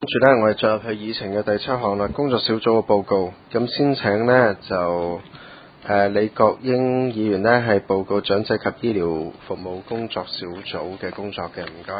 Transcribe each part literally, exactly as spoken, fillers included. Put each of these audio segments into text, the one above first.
住呢，我哋進入去議程嘅第七項啦，工作小組嘅報告。咁先請呢，就誒、呃、李國英議員呢係報告長者及醫療服務工作小組嘅工作嘅，唔該。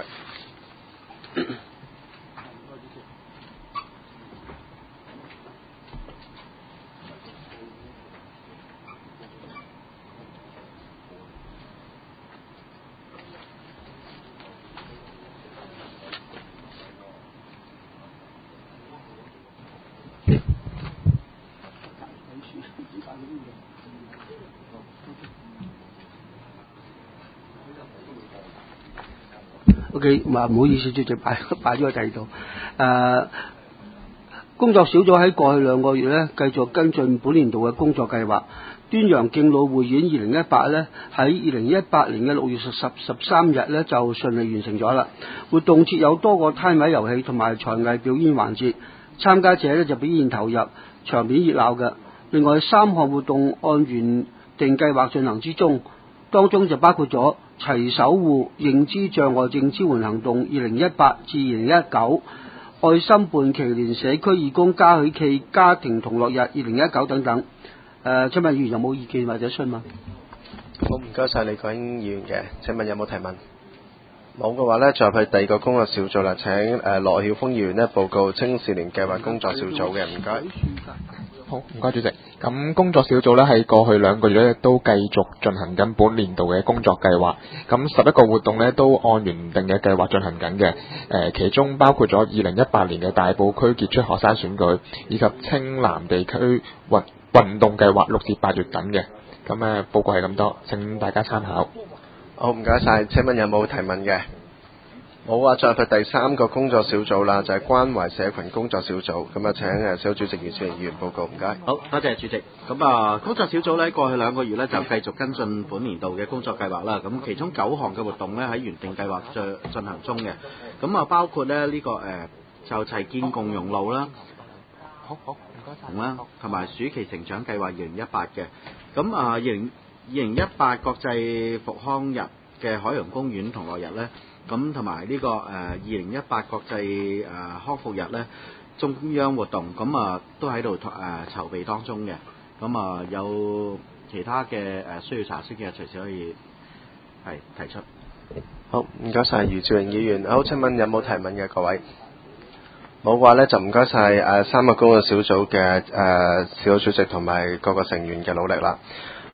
O.K. 唔好意思，主席擺擺咗喺第二度。誒，工作小組喺過去兩個月咧，繼續跟進本年度嘅工作計劃。端陽敬老匯院二零一八咧，喺二零一八年嘅六月十十十三日咧就順利完成咗啦。活動設有多個攤位遊戲同埋才藝表演環節，參加者咧就表現投入，場面熱鬧嘅。另外三項活動按原定計劃進行之中，當中就包括咗齊守護認知障礙症支援行動二零一八至二零一九、愛心伴耆聯社區義工嘉許暨家庭同樂日二零一九等等。誒、呃，請問議員有冇意見或者詢問？ 好，唔該晒李國英議員嘅。請問有冇提問？冇嘅話呢，就入去第二個工作小組啦。請誒羅曉峰議員呢報告青少年計劃工作小組嘅，唔該。 好，唔該主席。咁工作小組咧喺過去兩個月咧都繼續進行緊本年度嘅工作計劃。咁十一個活動咧都按原定嘅計劃進行緊嘅。誒、呃，其中包括咗二零一八年嘅大埔區傑出學生選舉，以及青南地區運運動計劃六至八月等嘅。咁誒報告係咁多，請大家參考。 好，唔該晒。請問有冇提問嘅？冇啊，再入去第三個工作小組啦，就係、是、關懷社群工作小組。咁啊，請誒小組主席姚志榮議員報告，唔該。 好，多謝主席。咁啊，工作小組咧過去兩個月咧就繼續跟進本年度嘅工作計劃啦。咁其中九項嘅活動咧喺原定計劃進進行中嘅。咁啊，包括咧呢、這個誒、呃、就齊建共融路啦， 好好，唔該晒。 啦，同埋暑期成長計劃二零一八嘅。咁啊，二零二零一八國際復康日嘅海洋公園同樂日咧。咁同埋呢個誒二零一八國際誒、呃、康復日咧中央活動，咁啊都喺度誒籌備當中嘅。咁啊有其他嘅誒、呃、需要查詢嘅，隨時可以係提出。 好，唔該晒余志榮議員。好，請問有冇提問嘅各位？冇嘅話咧，就唔該晒誒三個工作小組嘅誒、呃、小組主席同埋各個成員嘅努力啦。